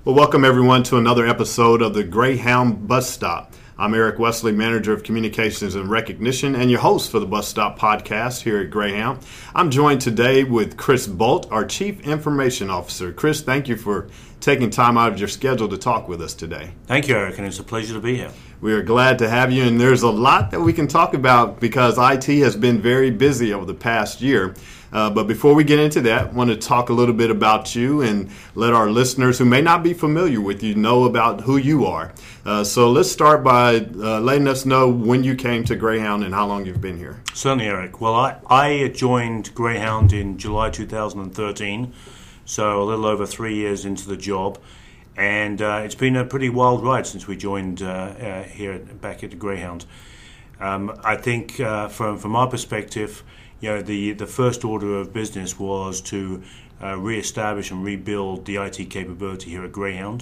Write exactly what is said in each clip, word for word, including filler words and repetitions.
Well, welcome everyone to another episode of the Greyhound Bus Stop. I'm Eric Wesley, Manager of Communications and Recognition, and your host for the Bus Stop podcast here at Greyhound. I'm joined today with Chris Bolt, our Chief Information Officer. Chris, thank you for taking time out of your schedule to talk with us today. Thank you, Eric, and it's a pleasure to be here. We are glad to have you, and there's a lot that we can talk about because I T has been very busy over the past year. Uh, but before we get into that, I want to talk a little bit about you and let our listeners who may not be familiar with you know about who you are. Uh, so let's start by uh, letting us know when you came to Greyhound and how long you've been here. Certainly, Eric. Well, I, I joined Greyhound in July two thousand thirteen, so a little over three years into the job. And uh, it's been a pretty wild ride since we joined uh, uh, here back at the Greyhound. Um, I think uh, from, from our perspective, you know, the, the first order of business was to uh, re-establish and rebuild the I T capability here at Greyhound.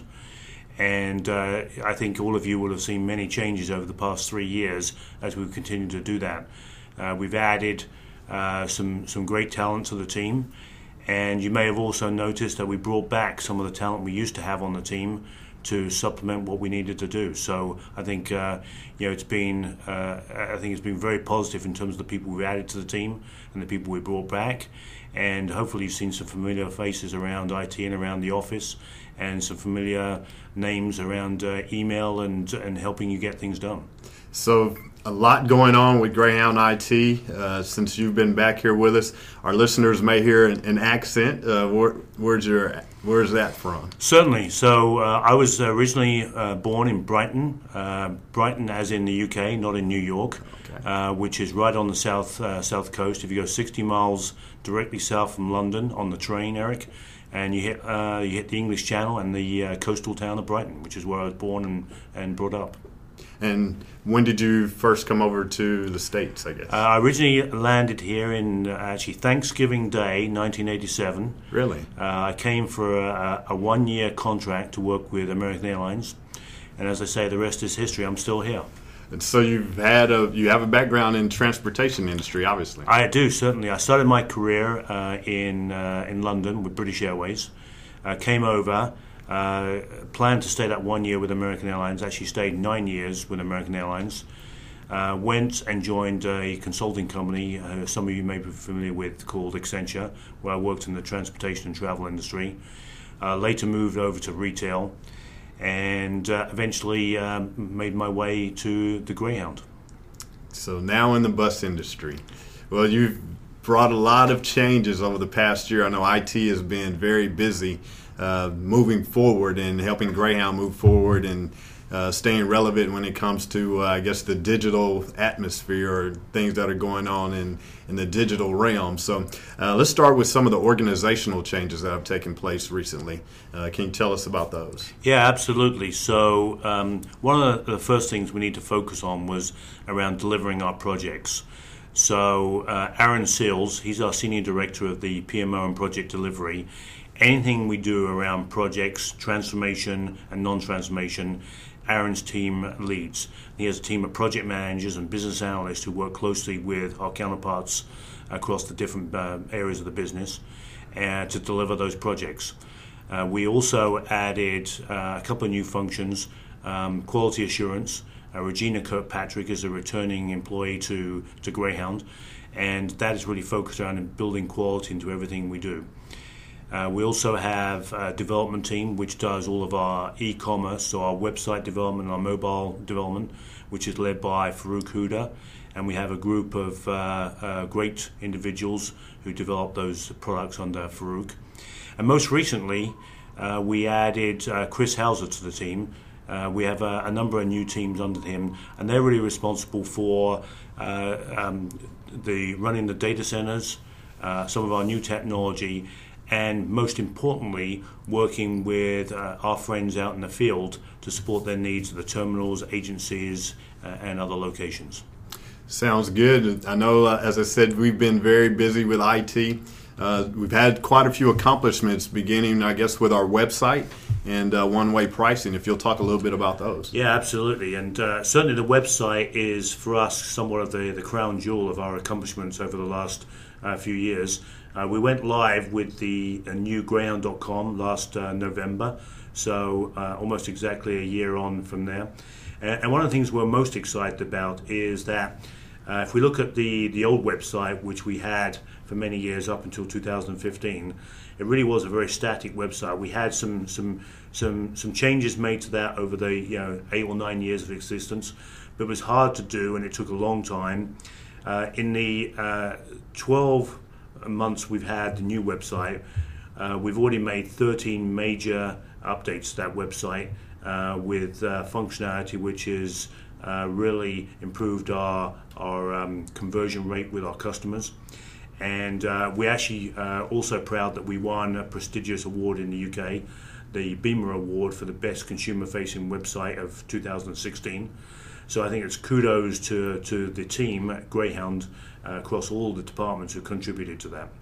And uh, I think all of you will have seen many changes over the past three years as we've continued to do that. Uh, we've added uh, some, some great talent to the team. And you may have also noticed that we brought back some of the talent we used to have on the team to supplement what we needed to do. So I think uh, you know it's been uh, I think it's been very positive in terms of the people we added to the team and the people we brought back. And hopefully you've seen some familiar faces around I T and around the office, and some familiar names around uh, email and and helping you get things done. So a lot going on with Greyhound I T uh, since you've been back here with us. Our listeners may hear an, an accent. Uh, where, where's your Where's that from? Certainly. So uh, I was originally uh, born in Brighton, uh, Brighton as in the U K, not in New York, okay. uh, which is right on the south uh, south coast. If you go sixty miles directly south from London on the train, Eric, and you hit uh, you hit the English Channel and the uh, coastal town of Brighton, which is where I was born and, and brought up. And when did you first come over to the States, I guess? Uh, I originally landed here in uh, actually Thanksgiving Day, nineteen eighty-seven. Really? Uh, I came for a, a one-year contract to work with American Airlines. And as I say, the rest is history. I'm still here. And so you've had a you have a background in transportation industry, obviously. I do, certainly. I started my career uh, in uh, in London with British Airways. Uh, came over. Uh, planned to stay that one year with American Airlines, actually stayed nine years with American Airlines. Uh, went and joined a consulting company, uh, some of you may be familiar with, called Accenture, where I worked in the transportation and travel industry. Uh, later moved over to retail and uh, eventually um, made my way to the Greyhound. So now in the bus industry. Well, you've brought a lot of changes over the past year. I know I T has been very busy Uh, moving forward and helping Greyhound move forward and uh, staying relevant when it comes to, uh, I guess, the digital atmosphere or things that are going on in, in the digital realm. So uh, let's start with some of the organizational changes that have taken place recently. Uh, can you tell us about those? Yeah, absolutely. So um, one of the, the first things we need to focus on was around delivering our projects. So uh, Aaron Seals, he's our Senior Director of the P M O and Project Delivery. Anything we do around projects, transformation and non-transformation, Aaron's team leads. He has a team of project managers and business analysts who work closely with our counterparts across the different uh, areas of the business uh, to deliver those projects. Uh, we also added uh, a couple of new functions, um, quality assurance. Uh, Regina Kirkpatrick is a returning employee to, to Greyhound, and that is really focused around building quality into everything we do. Uh, we also have a development team which does all of our e-commerce, so our website development, our mobile development, which is led by Farouk Huda. And we have a group of uh, uh, great individuals who develop those products under Farouk. And most recently, uh, we added uh, Chris Hauser to the team. Uh, we have a, a number of new teams under him, and they're really responsible for uh, um, the running the data centers, uh, some of our new technology, and most importantly, working with uh, our friends out in the field to support their needs at the terminals, agencies, uh, and other locations. Sounds good. I know, uh, as I said, we've been very busy with I T. Uh, we've had quite a few accomplishments beginning, I guess, with our website and uh, one-way pricing, if you'll talk a little bit about those. Yeah, absolutely. And uh, certainly the website is, for us, somewhat of the, the crown jewel of our accomplishments over the last uh, few years. Uh, we went live with the uh, new greyhound dot com last uh, November. So uh, almost exactly a year on from there. And, and one of the things we're most excited about is that uh, if we look at the, the old website, which we had for many years up until two thousand fifteen, it really was a very static website. We had some some some some changes made to that over the you know eight or nine years of existence, but it was hard to do and it took a long time. Uh, in the uh, twelve months we've had the new website, uh, we've already made thirteen major updates to that website uh, with uh, functionality which has uh, really improved our our um, conversion rate with our customers. And uh, we're actually uh, also proud that we won a prestigious award in the U K, the Beamer Award for the best consumer-facing website of two thousand sixteen. So I think it's kudos to, to the team at Greyhound uh, across all the departments who contributed to that.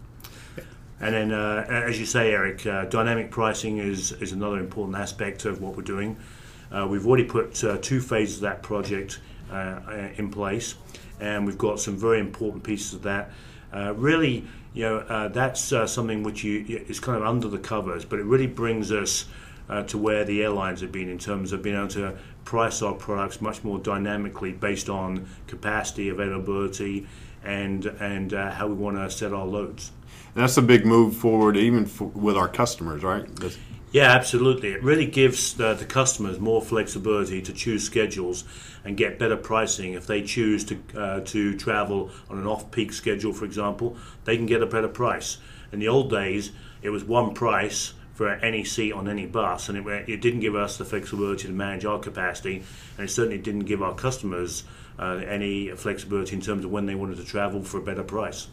And then, uh, as you say, Eric, uh, dynamic pricing is, is another important aspect of what we're doing. Uh, we've already put uh, two phases of that project uh, in place, and we've got some very important pieces of that. Uh, really, you know, uh, that's uh, something which you, is kind of under the covers, but it really brings us uh, to where the airlines have been in terms of being able to price our products much more dynamically based on capacity, availability, and and uh, how we want to set our loads. And that's a big move forward, even for, with our customers, right? That's- Yeah, absolutely. It really gives the, the customers more flexibility to choose schedules and get better pricing. If they choose to uh, to travel on an off-peak schedule, for example, they can get a better price. In the old days, it was one price for any seat on any bus, and it, it didn't give us the flexibility to manage our capacity, and it certainly didn't give our customers uh, any flexibility in terms of when they wanted to travel for a better price.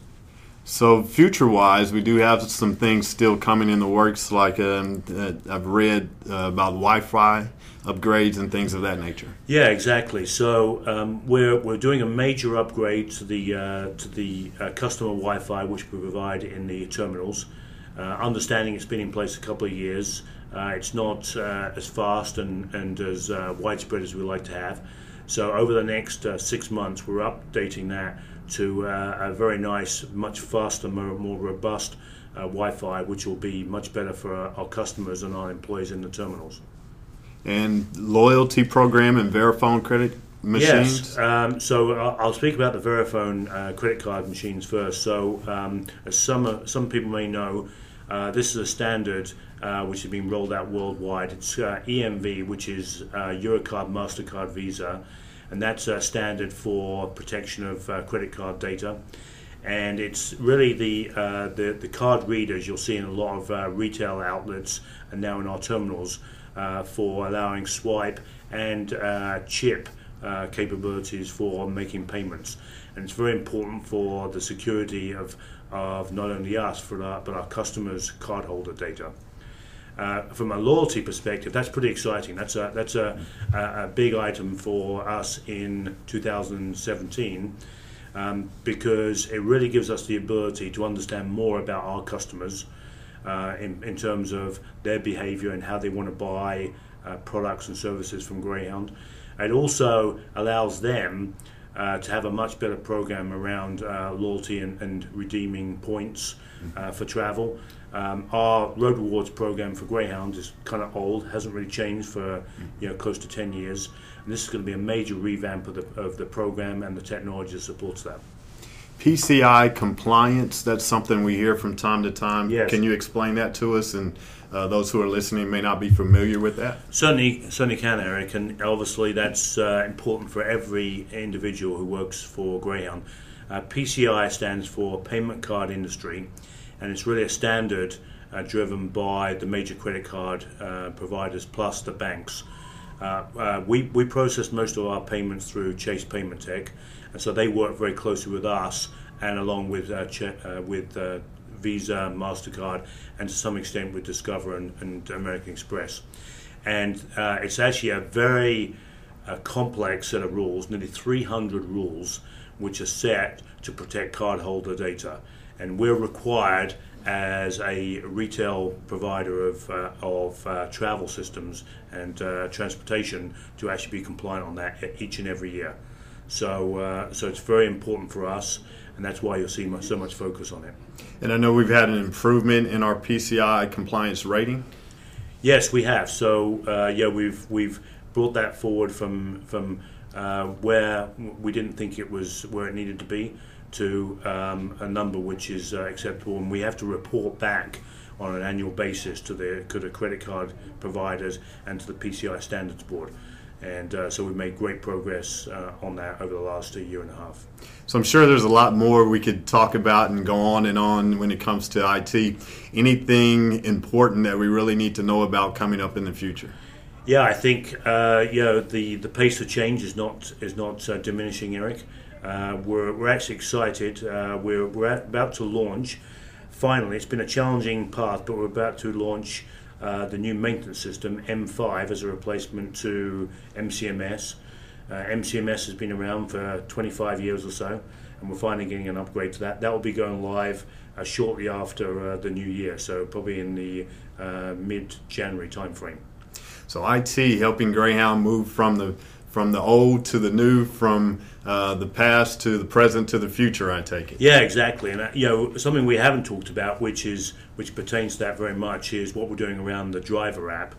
So future-wise, we do have some things still coming in the works, like um, uh, I've read uh, about Wi-Fi upgrades and things of that nature. Yeah, exactly. So um, we're we're doing a major upgrade to the uh, to the uh, customer Wi-Fi which we provide in the terminals. Uh, understanding it's been in place a couple of years, uh, it's not uh, as fast and and as uh, widespread as we like to have. So over the next uh, six months, we're updating that to uh, a very nice, much faster, more, more robust uh, Wi-Fi, which will be much better for our, our customers and our employees in the terminals. And loyalty program and Verifone credit machines? Yes, um, so I'll, I'll speak about the Verifone uh, credit card machines first. So um, as some, uh, some people may know, uh, this is a standard uh, which has been rolled out worldwide. It's uh, E M V, which is uh, Eurocard, MasterCard, Visa, and that's a standard for protection of uh, credit card data. And it's really the, uh, the the card readers you'll see in a lot of uh, retail outlets and now in our terminals uh, for allowing swipe and uh, chip uh, capabilities for making payments. And it's very important for the security of, of not only us, for our, but our customers' cardholder data. Uh, from a loyalty perspective, that's pretty exciting. That's a that's a, a, a big item for us in two thousand seventeen um, because it really gives us the ability to understand more about our customers uh, in, in terms of their behavior and how they want to buy uh, products and services from Greyhound. It also allows them uh, to have a much better program around uh, loyalty and, and redeeming points uh, for travel. Um, our Road Rewards program for Greyhound is kind of old, hasn't really changed for you know close to ten years. And this is going to be a major revamp of the, of the program and the technology that supports that. P C I compliance, that's something we hear from time to time. Yes. Can you explain that to us? And uh, those who are listening may not be familiar with that. Certainly, certainly can, Eric. And obviously that's uh, important for every individual who works for Greyhound. Uh, P C I stands for Payment Card Industry. And it's really a standard uh, driven by the major credit card uh, providers plus the banks. Uh, uh, we, we process most of our payments through Chase Payment Tech, and so they work very closely with us and along with uh, Ch- uh, with uh, Visa, MasterCard, and to some extent with Discover and, and American Express. And uh, it's actually a very uh, complex set of rules, nearly three hundred rules, which are set to protect cardholder data. And we're required as a retail provider of uh, of uh, travel systems and uh, transportation to actually be compliant on that each and every year. So uh, so it's very important for us, and that's why you'll see much, so much focus on it. And I know we've had an improvement in our P C I compliance rating. Yes, we have. So uh, yeah, we've we've brought that forward from from uh, where we didn't think it was where it needed to be to um, a number which is uh, acceptable, and we have to report back on an annual basis to the, to the credit card providers and to the P C I Standards Board. And uh, so we've made great progress uh, on that over the last uh, year and a half. So I'm sure there's a lot more we could talk about and go on and on when it comes to I T. Anything important that we really need to know about coming up in the future? Yeah, I think uh, you know the, the pace of change is not is not uh, diminishing, Eric. Uh, we're we're actually excited. Uh, we're we're at, about to launch. Finally, it's been a challenging path, but we're about to launch uh, the new maintenance system M five as a replacement to M C M S. Uh, M C M S has been around for twenty-five years or so, and we're finally getting an upgrade to that. That will be going live uh, shortly after uh, the new year, so probably in the uh, mid-January timeframe. So I T helping Greyhound move from the from the old to the new, from uh, the past to the present to the future, I take it. Yeah, exactly. And uh, you know, something we haven't talked about, which is which pertains to that very much, is what we're doing around the driver app.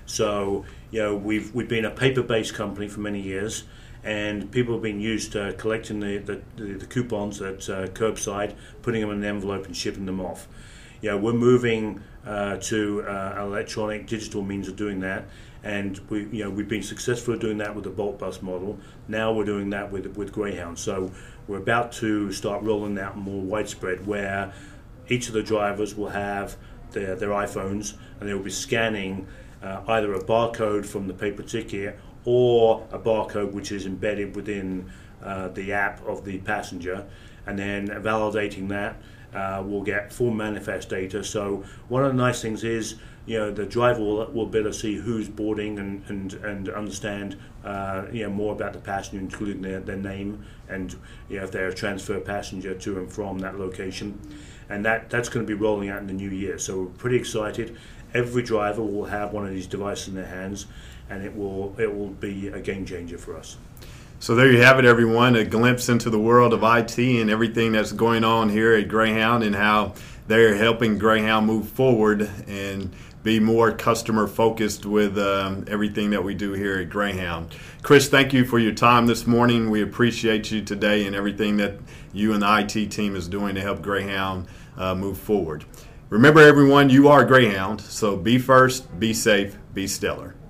So you know, we've we've been a paper-based company for many years, and people have been used to collecting the the, the, the coupons at uh, curbside, putting them in an envelope, and shipping them off. You know, we're moving uh, to uh, electronic, digital means of doing that. And we, you know, we've been successful at doing that with the Bolt Bus model. Now we're doing that with with Greyhound. So we're about to start rolling out more widespread, where each of the drivers will have their their iPhones, and they will be scanning uh, either a barcode from the paper ticket or a barcode which is embedded within uh, the app of the passenger, and then validating that. Uh, we'll get full manifest data. So one of the nice things is, you know, the driver will, will be able to see who's boarding and and, and understand, uh, you know, more about the passenger, including their, their name and, you know, if they're a transfer passenger to and from that location. And that, that's going to be rolling out in the new year. So we're pretty excited. Every driver will have one of these devices in their hands, and it will it will be a game changer for us. So there you have it, everyone, a glimpse into the world of I T and everything that's going on here at Greyhound, and how they're helping Greyhound move forward and be more customer focused with um, everything that we do here at Greyhound. Chris, thank you for your time this morning. We appreciate you today and everything that you and the I T team is doing to help Greyhound uh, move forward. Remember, everyone, you are Greyhound, so be first, be safe, be stellar.